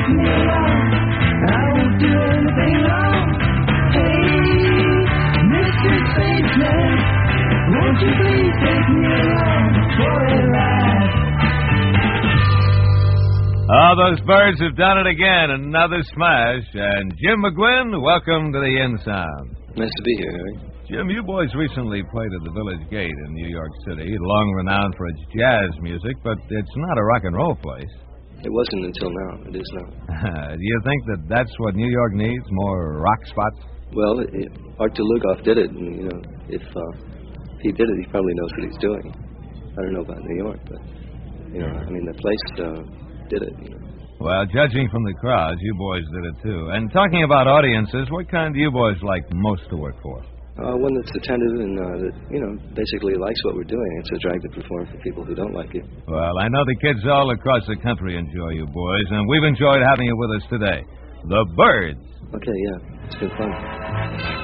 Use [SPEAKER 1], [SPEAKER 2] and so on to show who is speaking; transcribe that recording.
[SPEAKER 1] take me along. I won't do anything wrong. Hey, Mr. Spaceman, won't you please take me along for a ride?
[SPEAKER 2] Oh, those Byrds have done it again. Another smash. And Jim McGuinn, welcome to the In Sound.
[SPEAKER 3] Nice to be here, Harry.
[SPEAKER 2] Jim, you boys recently played at the Village Gate in New York City, long renowned for its jazz music, but it's not a rock and roll place.
[SPEAKER 3] It wasn't until now. It is now.
[SPEAKER 2] Do you think that that's what New York needs, more rock spots?
[SPEAKER 3] Well, Art DeLugoff did it, and, if he did it, he probably knows what he's doing. I don't know about New York, but, the place did it,
[SPEAKER 2] Well, judging from the crowds, you boys did it, too. And talking about audiences, what kind do you boys like most to work for?
[SPEAKER 3] One that's attentive and, that, basically likes what we're doing. It's a drag to perform for people who don't like it.
[SPEAKER 2] Well, I know the kids all across the country enjoy you boys, and we've enjoyed having you with us today. The Byrds.
[SPEAKER 3] Okay, yeah. It's been fun.